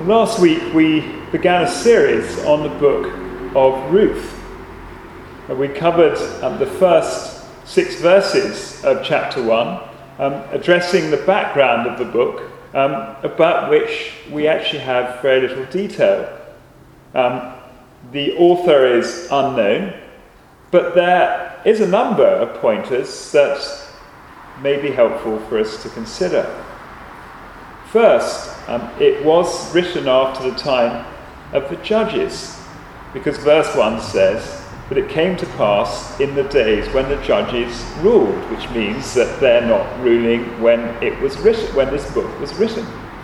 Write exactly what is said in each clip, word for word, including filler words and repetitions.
Last week we began a series on the book of Ruth. We covered um, the first six verses of chapter one, um, addressing the background of the book, um, about which we actually have very little detail. Um, the author is unknown, but there is a number of pointers that may be helpful for us to consider. First, um, it was written after the time of the judges, because verse one says that it came to pass in the days when the judges ruled, which means that they're not ruling when it was written, when this book was written.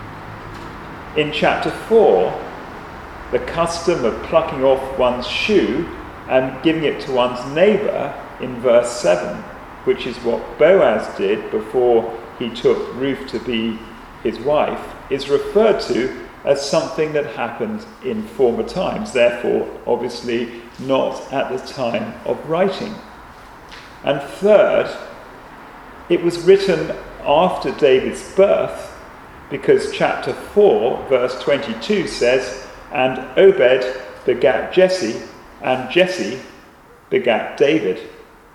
In chapter four, the custom of plucking off one's shoe and giving it to one's neighbour in verse seven, which is what Boaz did before he took Ruth to be his wife, is referred to as something that happened in former times, therefore obviously not at the time of writing. And third, it was written after David's birth, because chapter four, verse twenty-two says, "And Obed begat Jesse, and Jesse begat David."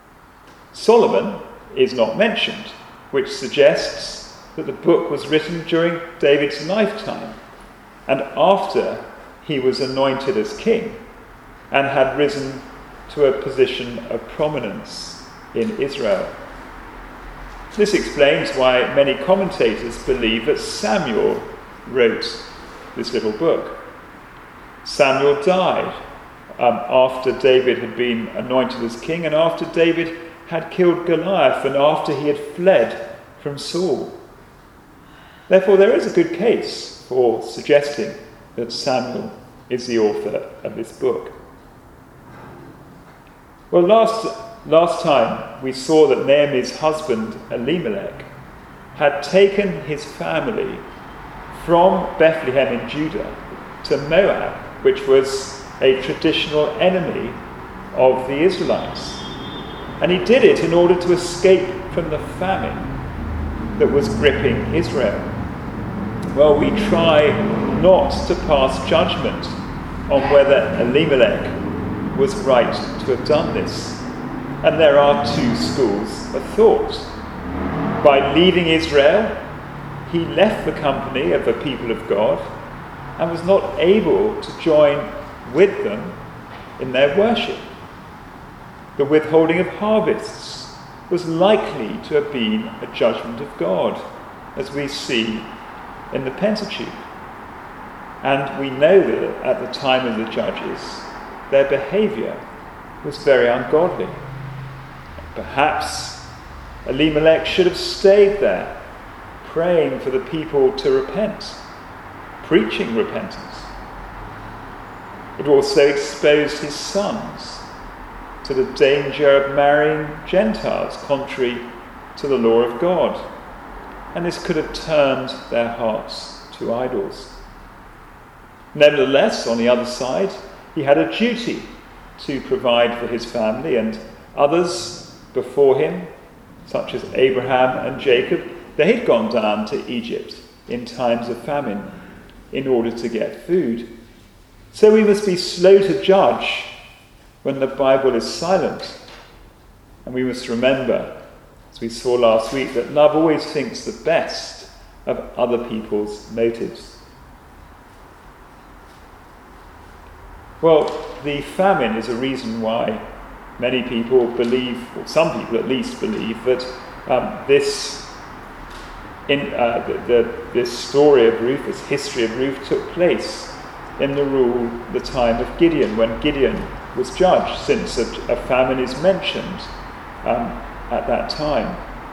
Solomon is not mentioned, which suggests that the book was written during David's lifetime and after he was anointed as king and had risen to a position of prominence in Israel. This explains why many commentators believe that Samuel wrote this little book. Samuel died um, after David had been anointed as king and after David had killed Goliath and after he had fled from Saul. Therefore, there is a good case for suggesting that Samuel is the author of this book. Well, last, last time we saw that Naomi's husband, Elimelech, had taken his family from Bethlehem in Judah to Moab, which was a traditional enemy of the Israelites. And he did it in order to escape from the famine that was gripping Israel. Well, we try not to pass judgment on whether Elimelech was right to have done this. And there are two schools of thought. By leaving Israel, he left the company of the people of God and was not able to join with them in their worship. The withholding of harvests was likely to have been a judgment of God, as we see in the Pentateuch. And we know that at the time of the judges, their behaviour was very ungodly. Perhaps Elimelech should have stayed there, praying for the people to repent, preaching repentance. It also exposed his sons to the danger of marrying Gentiles, contrary to the law of God. And this could have turned their hearts to idols. Nevertheless, on the other side, he had a duty to provide for his family, and others before him, such as Abraham and Jacob, they had gone down to Egypt in times of famine in order to get food. So we must be slow to judge when the Bible is silent. And we must remember, as we saw last week, that love always thinks the best of other people's motives. Well, the famine is a reason why many people believe, or some people at least believe, that um, this in uh, the, the, this story of Ruth, this history of Ruth, took place in the rule, the time of Gideon, when Gideon was judged, since a, a famine is mentioned um, at that time.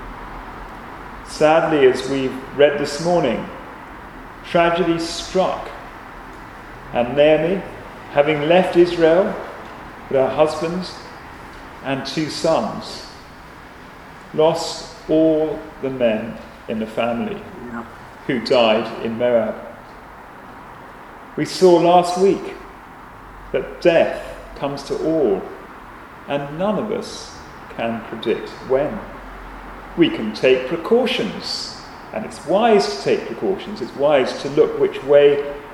Sadly, as we've read this morning, tragedy struck, and Naomi, having left Israel with her husband and two sons, lost all the men in the family yeah. who died in Moab. We saw last week that death comes to all, and none of us can predict when. We can take precautions, and it's wise to take precautions. It's wise to look which way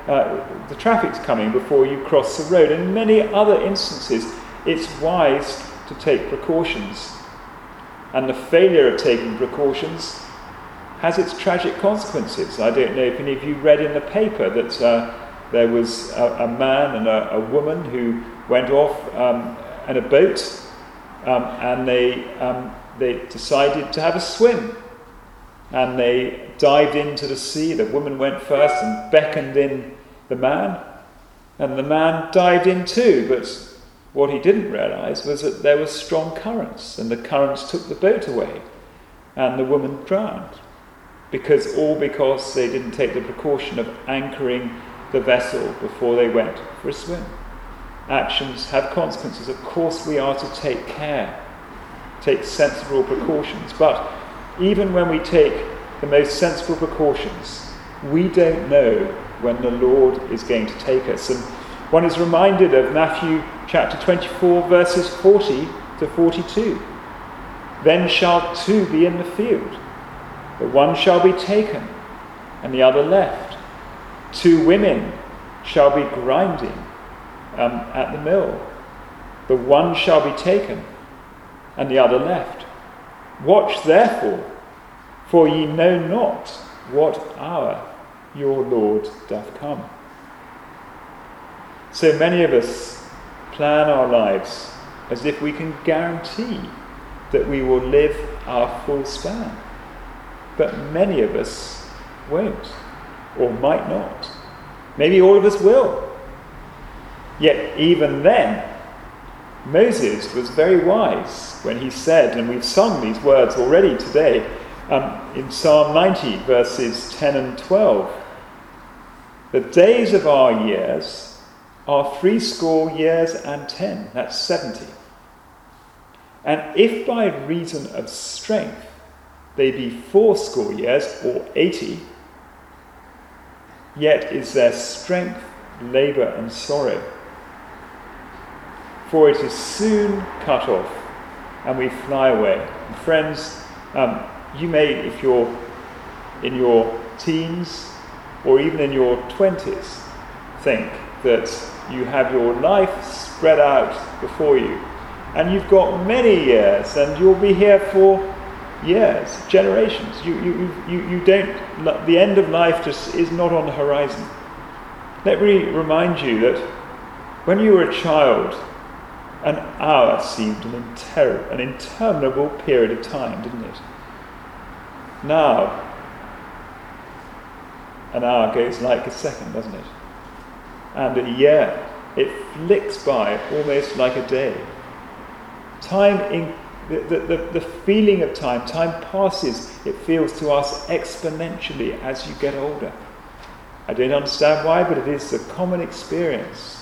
uh, the traffic's coming before you cross the road. In many other instances, it's wise to take precautions. And the failure of taking precautions has its tragic consequences. I don't know if any of you read in the paper that uh, there was a, a man and a, a woman who went off um, in a boat um, and they um, they decided to have a swim. And they dived into the sea. The woman went first and beckoned in the man. And the man dived in too. But what he didn't realise was that there were strong currents. And the currents took the boat away. And the woman drowned. Because all because they didn't take the precaution of anchoring the vessel before they went for a swim. Actions have consequences. Of course we are to take care. Take sensible precautions. But even when we take the most sensible precautions, we don't know when the Lord is going to take us. And one is reminded of Matthew chapter twenty-four, verses forty to forty-two. Then shall two be in the field, the one shall be taken, and the other left. Two women shall be grinding um, at the mill, the one shall be taken, and the other left. Watch therefore, for ye know not what hour your Lord doth come. So many of us plan our lives as if we can guarantee that we will live our full span. But many of us won't, or might not. Maybe all of us will. Yet even then, Moses was very wise when he said, and we've sung these words already today, um, in Psalm ninety, verses ten and twelve. The days of our years are threescore years and ten, that's seventy. And if by reason of strength they be fourscore years, or eighty, yet is their strength labour and sorrow. For it is soon cut off, and we fly away. And friends, um, you may, if you're in your teens, or even in your twenties, think that you have your life spread out before you, and you've got many years, and you'll be here for years, generations. You, you, you, you don't. The end of life just is not on the horizon. Let me remind you that when you were a child, an hour seemed an, inter- an interminable period of time, didn't it? Now, an hour goes like a second, doesn't it? And a year, it flicks by almost like a day. Time, in, the, the, the feeling of time, time passes, it feels to us exponentially as you get older. I don't understand why, but it is a common experience.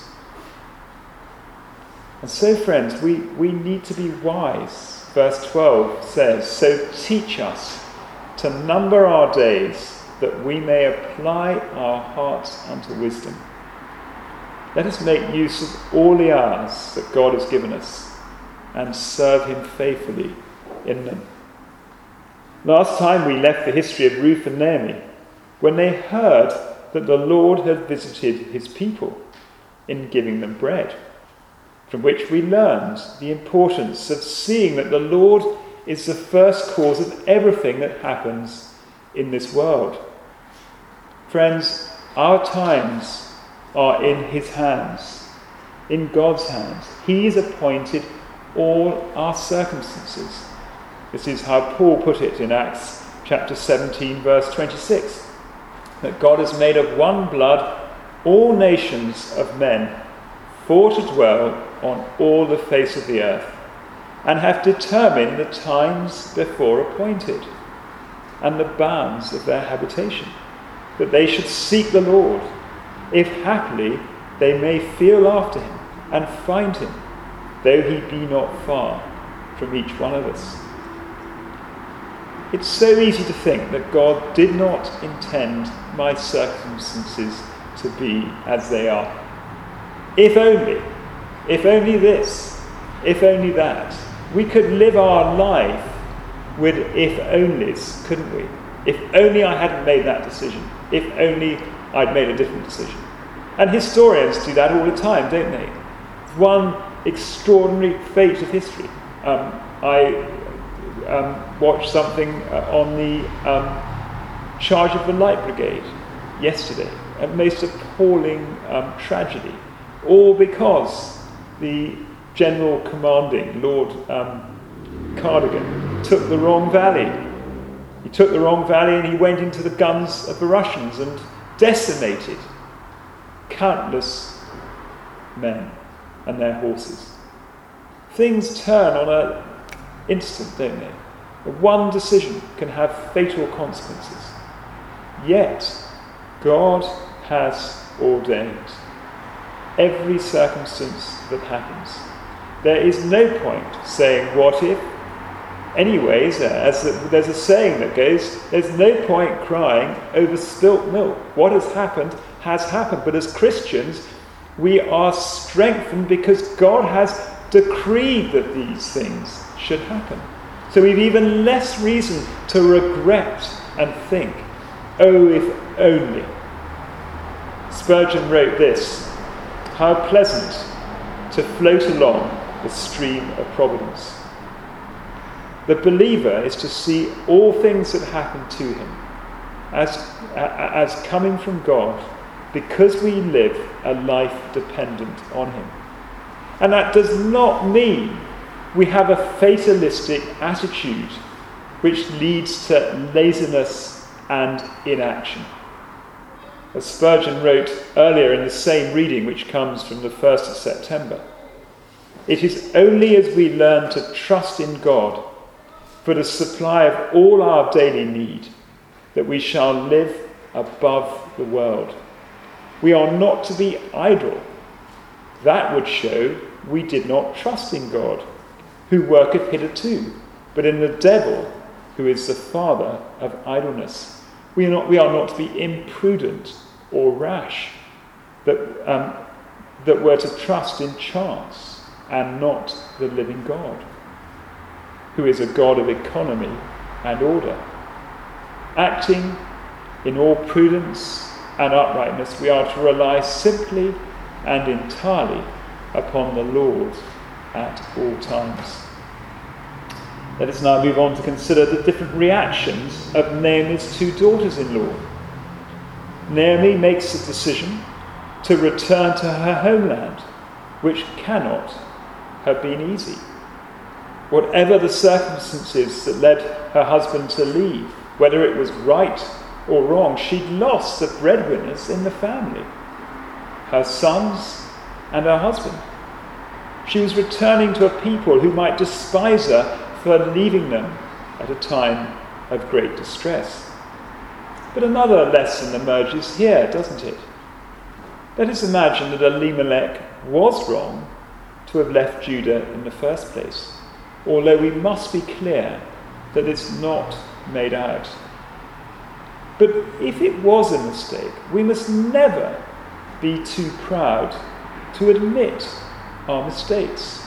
And so, friends, we, we need to be wise. Verse twelve says, so teach us to number our days, that we may apply our hearts unto wisdom. Let us make use of all the hours that God has given us and serve him faithfully in them. Last time we left the history of Ruth and Naomi when they heard that the Lord had visited his people in giving them bread, from which we learned the importance of seeing that the Lord is the first cause of everything that happens in this world. Friends, our times are in his hands, in God's hands. He has appointed all our circumstances. This is how Paul put it in Acts chapter seventeen, verse twenty-six, that God has made of one blood all nations of men for to dwell on all the face of the earth, and have determined the times before appointed, and the bounds of their habitation, that they should seek the Lord, if haply they may feel after him, and find him, though he be not far from each one of us. It's so easy to think that God did not intend my circumstances to be as they are. If only, if only this, if only that. We could live our life with if onlys, couldn't we? If only I hadn't made that decision. If only I'd made a different decision. And historians do that all the time, don't they? One extraordinary fate of history. Um, I um, watched something uh, on the um, charge of the Light Brigade yesterday, a most appalling um, tragedy, all because the general commanding, Lord um, Cardigan, took the wrong valley. He took the wrong valley and he went into the guns of the Russians and decimated countless men and their horses. Things turn on an instant, don't they? One decision can have fatal consequences. Yet, God has ordained every circumstance that happens. There is no point saying, what if? Anyways, as the, there's a saying that goes, there's no point crying over spilt milk. What has happened has happened. But as Christians, we are strengthened because God has decreed that these things should happen. So we've even less reason to regret and think, oh, if only. Spurgeon wrote this: how pleasant to float along the stream of providence. The believer is to see all things that happen to him as, as coming from God, because we live a life dependent on him. And that does not mean we have a fatalistic attitude which leads to laziness and inaction. As Spurgeon wrote earlier in the same reading, which comes from the first of September, it is only as we learn to trust in God for the supply of all our daily need that we shall live above the world. We are not to be idle. That would show we did not trust in God, who worketh hitherto, but in the devil, who is the father of idleness. We are not, we are not to be imprudent or rash, that, um, that we're to trust in chance and not the living God, who is a God of economy and order. Acting in all prudence and uprightness, we are to rely simply and entirely upon the Lord at all times. Let us now move on to consider the different reactions of Naomi's two daughters-in-law. Naomi makes a decision to return to her homeland, which cannot have been easy. Whatever the circumstances that led her husband to leave, whether it was right or wrong, she'd lost the breadwinners in the family, her sons and her husband. She was returning to a people who might despise her for leaving them at a time of great distress. But another lesson emerges here, doesn't it? Let us imagine that Elimelech was wrong to have left Judah in the first place, although we must be clear that it's not made out. But if it was a mistake, we must never be too proud to admit our mistakes.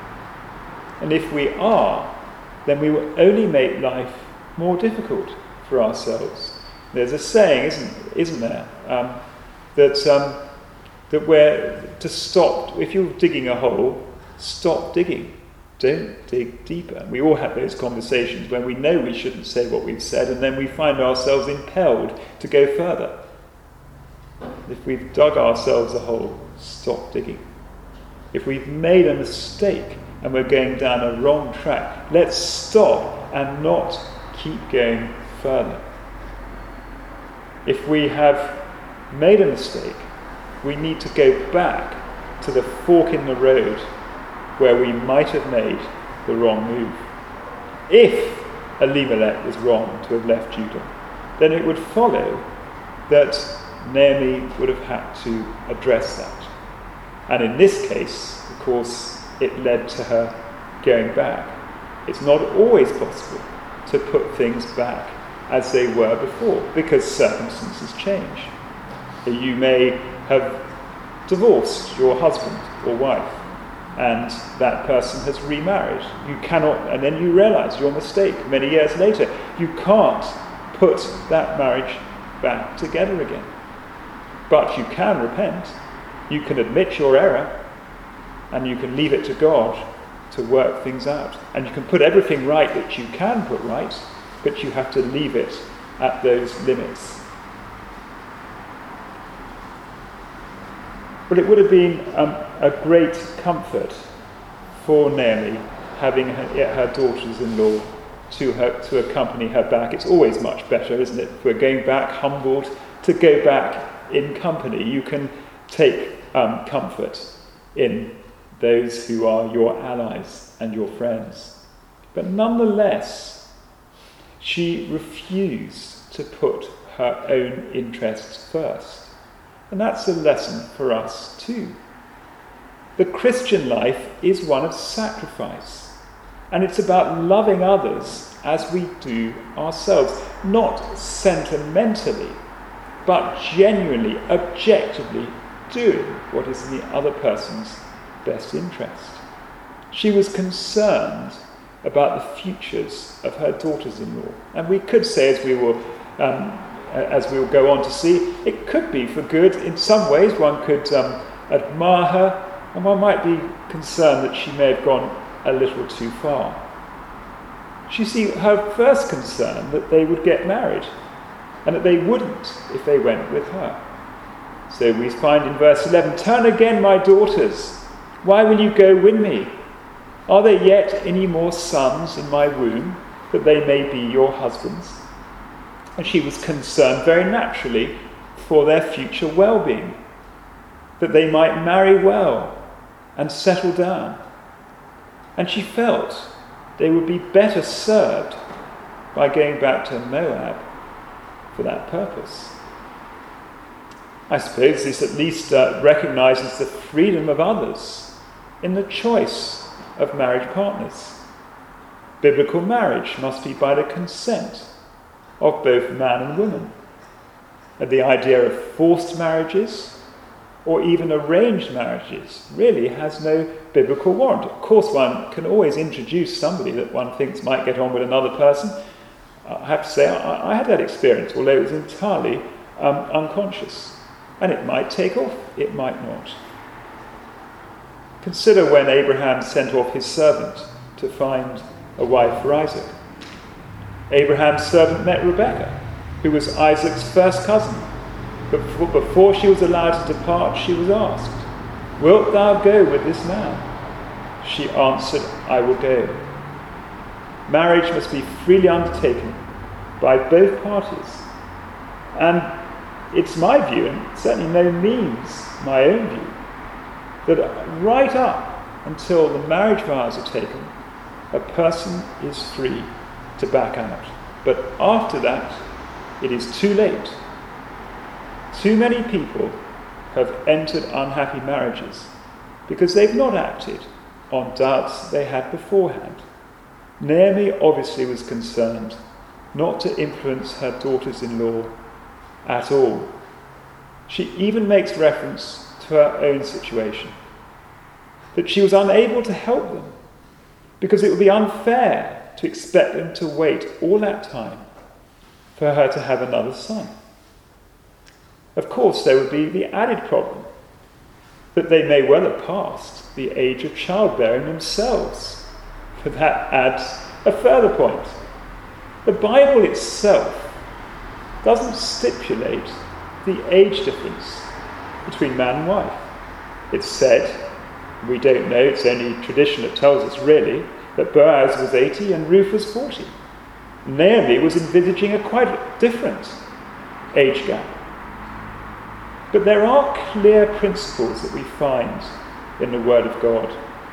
And if we are, then we will only make life more difficult for ourselves. There's a saying, isn't, isn't there, um, that, um, that we're to stop, if you're digging a hole, stop digging. Don't dig deeper. We all have those conversations when we know we shouldn't say what we've said, and then we find ourselves impelled to go further. If we've dug ourselves a hole, stop digging. If we've made a mistake and we're going down a wrong track, let's stop and not keep going further. If we have made a mistake, we need to go back to the fork in the road where we might have made the wrong move. If Elimelech was wrong to have left Judah, then it would follow that Naomi would have had to address that. And in this case, of course, it led to her going back. It's not always possible to put things back as they were before, because circumstances change. You may have divorced your husband or wife, and that person has remarried. You cannot, and then you realise your mistake many years later. You can't put that marriage back together again. But you can repent. You can admit your error, and you can leave it to God to work things out. And you can put everything right that you can put right, but you have to leave it at those limits. But it would have been um, a great comfort for Naomi having her, her daughters-in-law to her to accompany her back. It's always much better, isn't it? If we're going back humbled, to go back in company. You can take um, comfort in those who are your allies and your friends. But nonetheless, she refused to put her own interests first. And that's a lesson for us too. The Christian life is one of sacrifice. And it's about loving others as we do ourselves. Not sentimentally, but genuinely, objectively doing what is in the other person's best interest. She was concerned about the futures of her daughters-in-law. And we could say, as we will um, as we will go on to see, it could be for good. In some ways, one could um, admire her, and one might be concerned that she may have gone a little too far. She see her first concern that they would get married, and that they wouldn't if they went with her. So we find in verse eleven, "Turn again, my daughters. Why will you go with me? Are there yet any more sons in my womb, that they may be your husbands?" And she was concerned very naturally for their future well-being, that they might marry well and settle down. And she felt they would be better served by going back to Moab for that purpose. I suppose this at least uh, recognises the freedom of others in the choice of marriage partners. Biblical marriage must be by the consent of both man and woman. And the idea of forced marriages or even arranged marriages really has no biblical warrant. Of course, one can always introduce somebody that one thinks might get on with another person. I have to say, I, I had that experience, although it was entirely um, unconscious. And it might take off, it might not. Consider when Abraham sent off his servant to find a wife for Isaac. Abraham's servant met Rebekah, who was Isaac's first cousin. But before she was allowed to depart, she was asked, "Wilt thou go with this man?" She answered, "I will go." Marriage must be freely undertaken by both parties. And it's my view, and certainly no means my own view, that right up until the marriage vows are taken, a person is free to back out. But after that, it is too late. Too many people have entered unhappy marriages because they've not acted on doubts they had beforehand. Naomi obviously was concerned not to influence her daughters-in-law at all. She even makes reference to her own situation, that she was unable to help them because it would be unfair to expect them to wait all that time for her to have another son. Of course, there would be the added problem that they may well have passed the age of childbearing themselves. For that adds a further point. The Bible itself doesn't stipulate the age difference between man and wife. It's said, we don't know, it's only tradition that tells us really, that Boaz was eighty and Ruth was forty. Naomi was envisaging a quite different age gap. But there are clear principles that we find in the Word of God.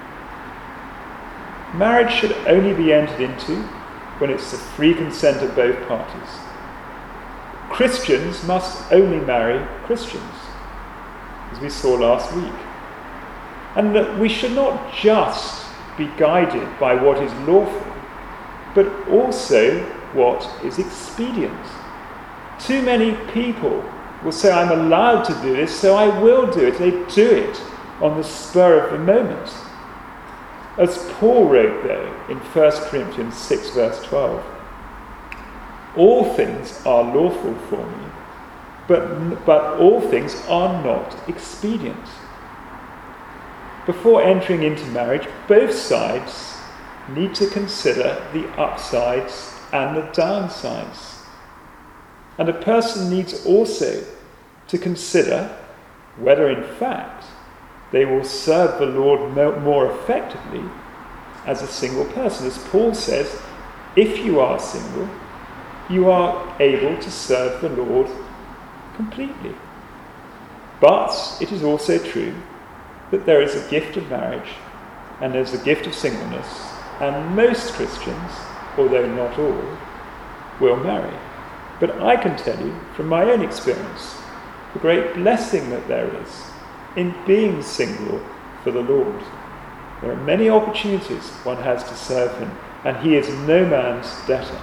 Marriage should only be entered into when it's the free consent of both parties. Christians must only marry Christians, as we saw last week. And that we should not just be guided by what is lawful, but also what is expedient. Too many people will say, "I'm allowed to do this, so I will do it." They do it on the spur of the moment. As Paul wrote, though, in First Corinthians six, verse twelve, "All things are lawful for me, but, but all things are not expedient. Before entering into marriage, both sides need to consider the upsides and the downsides. And a person needs also to consider whether in fact they will serve the Lord more effectively as a single person. As Paul says, if you are single, you are able to serve the Lord completely. But it is also true that there is a gift of marriage and there's a gift of singleness, and most Christians, although not all, will marry. But I can tell you from my own experience the great blessing that there is in being single for the Lord. There are many opportunities one has to serve him, and he is no man's debtor.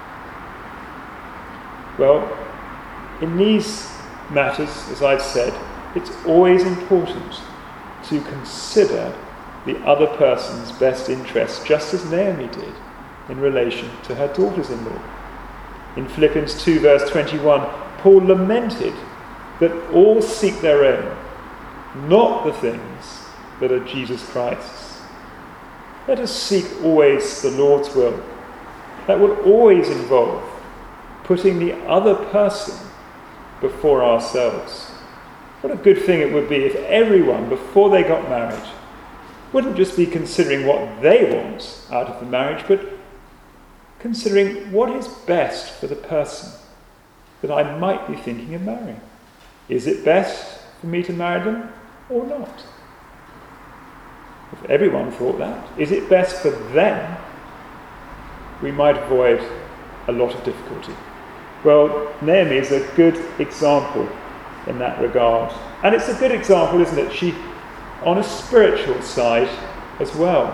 Well, in these matters, as I've said, it's always important to consider the other person's best interests, just as Naomi did in relation to her daughters-in-law. In Philippians two, verse twenty-one, Paul lamented that all seek their own, not the things that are Jesus Christ's. Let us seek always the Lord's will. That will always involve putting the other person before ourselves. What a good thing it would be if everyone, before they got married, wouldn't just be considering what they want out of the marriage, but considering what is best for the person that I might be thinking of marrying. Is it best for me to marry them or not? If everyone thought that, is it best for them? We might avoid a lot of difficulty. Well, Naomi is a good example in that regard. And it's a good example, isn't it? She, on a spiritual side as well.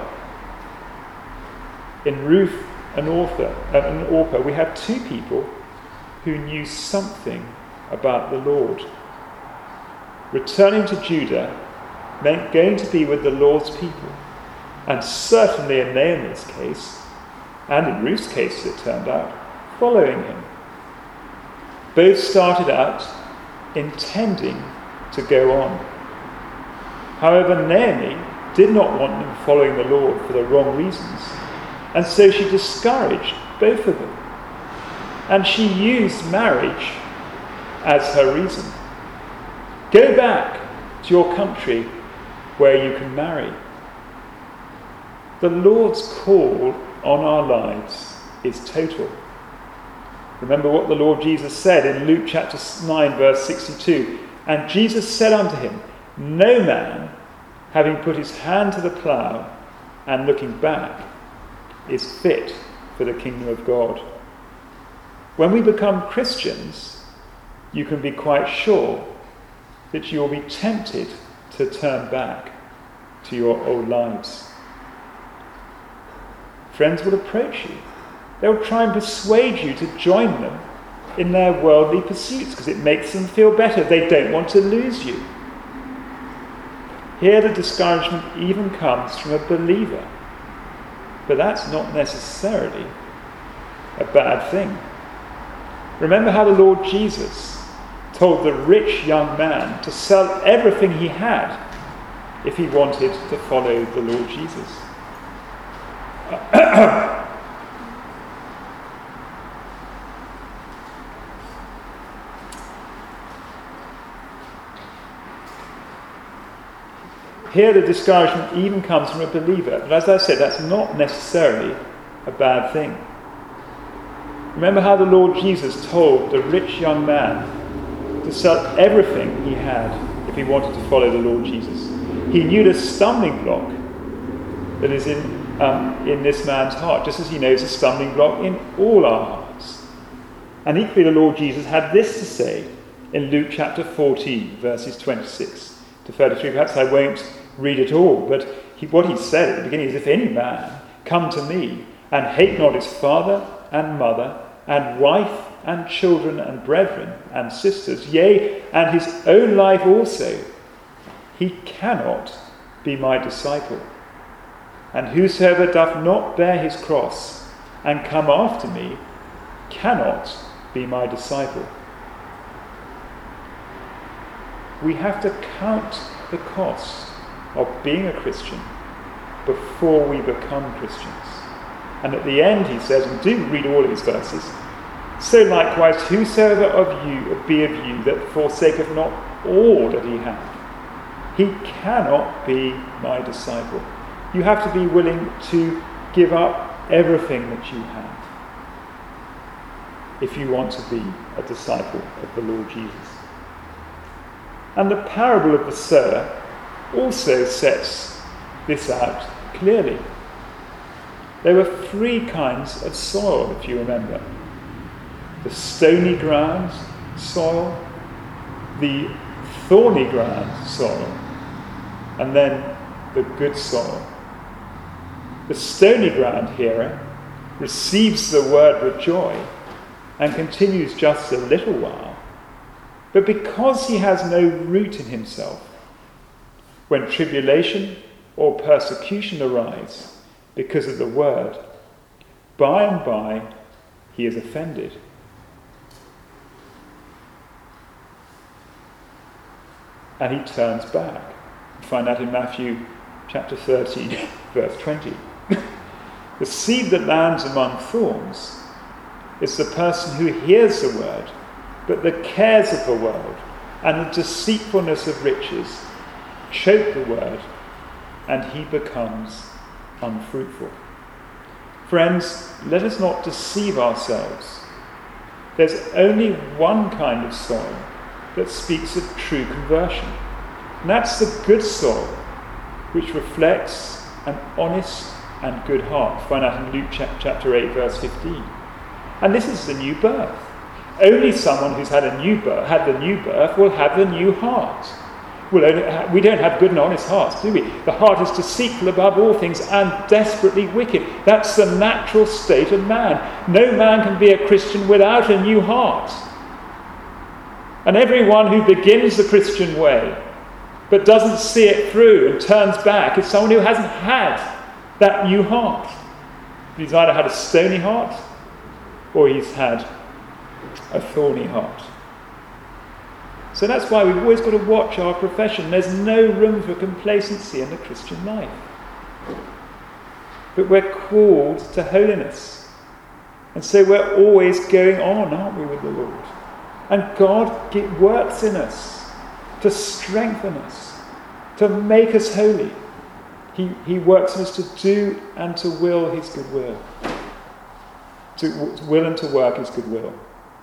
In Ruth and Orpah, uh, and Orpah, we have two people who knew something about the Lord. Returning to Judah meant going to be with the Lord's people. And certainly in Naomi's case, and in Ruth's case it turned out, following him. Both started out intending to go on. However, Naomi did not want them following the Lord for the wrong reasons, and so she discouraged both of them. And she used marriage as her reason. Go back to your country where you can marry. The Lord's call on our lives is total. Remember what the Lord Jesus said in Luke chapter nine, verse sixty-two. And Jesus said unto him, no man, having put his hand to the plough and looking back, is fit for the kingdom of God. When we become Christians, you can be quite sure that you will be tempted to turn back to your old lives. Friends will approach you. They'll try and persuade you to join them in their worldly pursuits because it makes them feel better. They don't want to lose you. Here the discouragement even comes from a believer. But that's not necessarily a bad thing. Remember how the Lord Jesus told the rich young man to sell everything he had if he wanted to follow the Lord Jesus. Here the discouragement even comes from a believer. But as I said, that's not necessarily a bad thing. Remember how the Lord Jesus told the rich young man to sell everything he had if he wanted to follow the Lord Jesus. He knew the stumbling block that is in, um, in this man's heart, just as he knows the stumbling block in all our hearts. And equally the Lord Jesus had this to say in Luke chapter fourteen, verses twenty-six to thirty-three. Perhaps I won't read it all, but he, what he said at the beginning is, if any man come to me and hate not his father and mother and wife and children and brethren and sisters, yea, and his own life also, he cannot be my disciple. And whosoever doth not bear his cross and come after me cannot be my disciple. we have to count the cost of being a Christian before we become Christians. And at the end he says, and do read all these verses, so likewise whosoever of you be of you that forsaketh not all that he hath, he cannot be my disciple. You have to be willing to give up everything that you have if you want to be a disciple of the Lord Jesus. And the parable of the sower also sets this out clearly. There were three kinds of soil, if you remember. The stony ground soil, the thorny ground soil, and then the good soil. The stony ground hearer receives the word with joy and continues just a little while, but because he has no root in himself, when tribulation or persecution arise because of the word, by and by he is offended. And he turns back. You find that in Matthew chapter thirteen, verse twenty. The seed that lands among thorns is the person who hears the word, but the cares of the world and the deceitfulness of riches choke the word, and he becomes unfruitful. Friends, let us not deceive ourselves. There's only one kind of soil that speaks of true conversion, and that's the good soil, which reflects an honest and good heart. Find out in Luke chapter eight, verse fifteen. And this is the new birth. Only someone who's had a new birth, had the new birth, will have the new heart. We'll only ha- we don't have good and honest hearts, do we? The heart is deceitful above all things and desperately wicked. That's the natural state of man. No man can be a Christian without a new heart. And everyone who begins the Christian way but doesn't see it through and turns back is someone who hasn't had that new heart. He's either had a stony heart or he's had a thorny heart. So that's why we've always got to watch our profession. There's no room for complacency in the Christian life. But we're called to holiness. And so we're always going on, aren't we, with the Lord? And God works in us to strengthen us, to make us holy. He, he works in us to do and to will his good will. To will and to work his good will.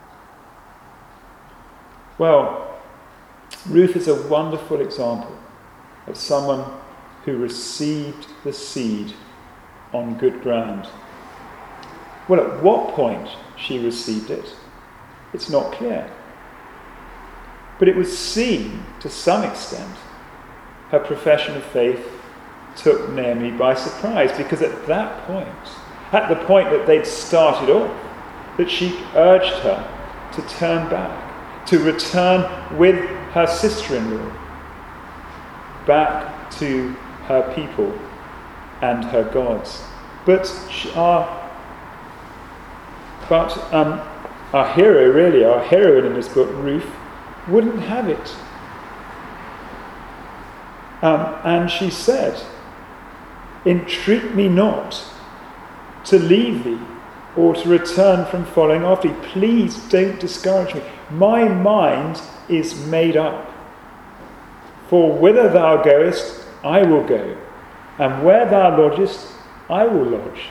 Well, Ruth is a wonderful example of someone who received the seed on good ground. Well, at what point she received it, it's not clear. But it was seen, to some extent, her profession of faith took Naomi by surprise, because at that point, at the point that they'd started off, that she urged her to turn back, to return with her sister-in-law back to her people and her gods. But she, our, but um, our hero, really, our heroine in this book, Ruth, wouldn't have it. Um, and she said, "Entreat me not to leave thee or to return from following after thee. Please don't discourage me. My mind is made up. For whither thou goest, I will go, and where thou lodgest, I will lodge."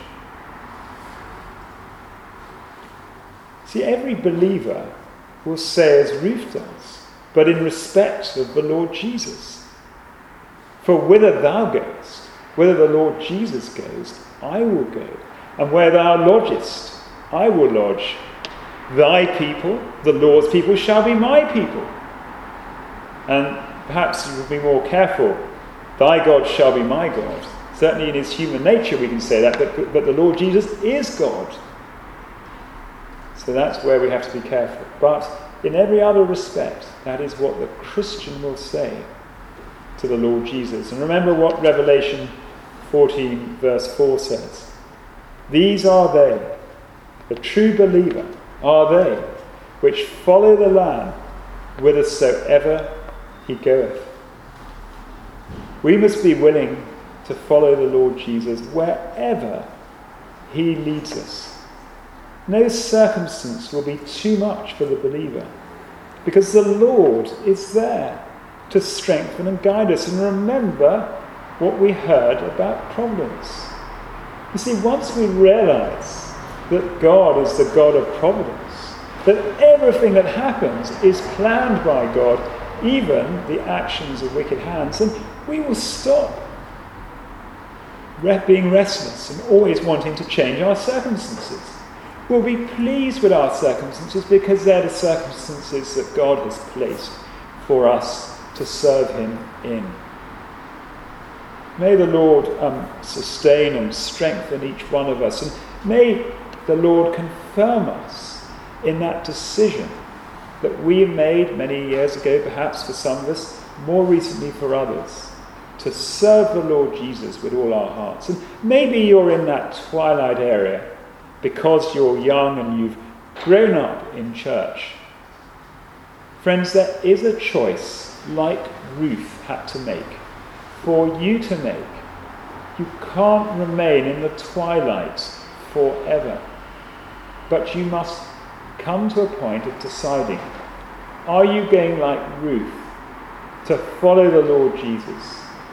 See, every believer will say as Ruth does, but in respect of the Lord Jesus. For whither thou goest, whither the Lord Jesus goes, I will go, and where thou lodgest, I will lodge. Thy people, the Lord's people, shall be my people. And perhaps you will be more careful. Thy God shall be my God. Certainly in his human nature we can say that, but, but the Lord Jesus is God. So that's where we have to be careful. But in every other respect, that is what the Christian will say to the Lord Jesus. And remember what Revelation fourteen verse four says. These are they, the true believer, are they, which follow the Lamb whithersoever he goeth. We must be willing to follow the Lord Jesus wherever he leads us. No circumstance will be too much for the believer, because the Lord is there to strengthen and guide us. And remember what we heard about providence. You see, once we realise that God is the God of providence, that everything that happens is planned by God, even the actions of wicked hands, and we will stop being restless and always wanting to change our circumstances. We'll be pleased with our circumstances because they're the circumstances that God has placed for us to serve him in. May the Lord um, sustain and strengthen each one of us, and may the Lord confirm us in that decision that we made many years ago, perhaps for some of us, more recently for others, to serve the Lord Jesus with all our hearts. And maybe you're in that twilight area because you're young and you've grown up in church. Friends, there is a choice, like Ruth had to make, for you to make. You can't remain in the twilight forever. But you must come to a point of deciding, are you going like Ruth to follow the Lord Jesus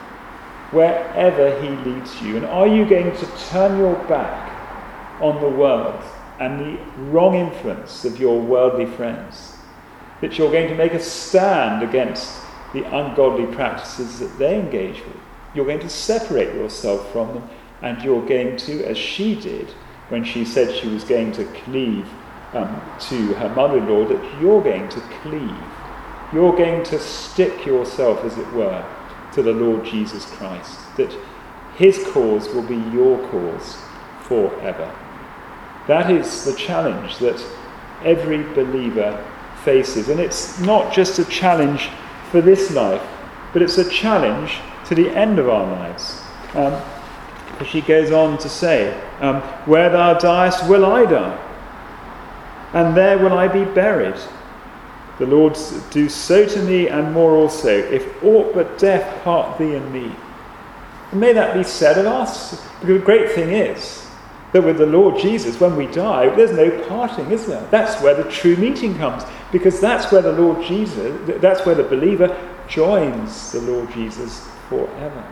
wherever he leads you? And are you going to turn your back on the world and the wrong influence of your worldly friends? That you're going to make a stand against the ungodly practices that they engage with. You're going to separate yourself from them, and you're going to, as she did when she said she was going to cleave um, to her mother-in-law, that you're going to cleave. You're going to stick yourself, as it were, to the Lord Jesus Christ, that his cause will be your cause forever. That is the challenge that every believer faces. And it's not just a challenge for this life, but it's a challenge to the end of our lives. Um, she goes on to say, um, where thou diest will I die, and there will I be buried. The Lord do so to me, and more also, if aught but death part thee and me. And may that be said of us. Because the great thing is that with the Lord Jesus, when we die, there's no parting, is there? That's where the true meeting comes, because that's where the Lord Jesus, that's where the believer joins the Lord Jesus forever.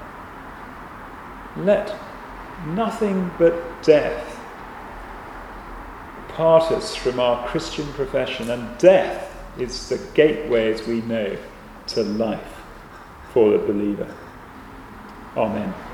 Let nothing but death part us from our Christian profession, and death is the gateway, as we know, to life for the believer. Amen.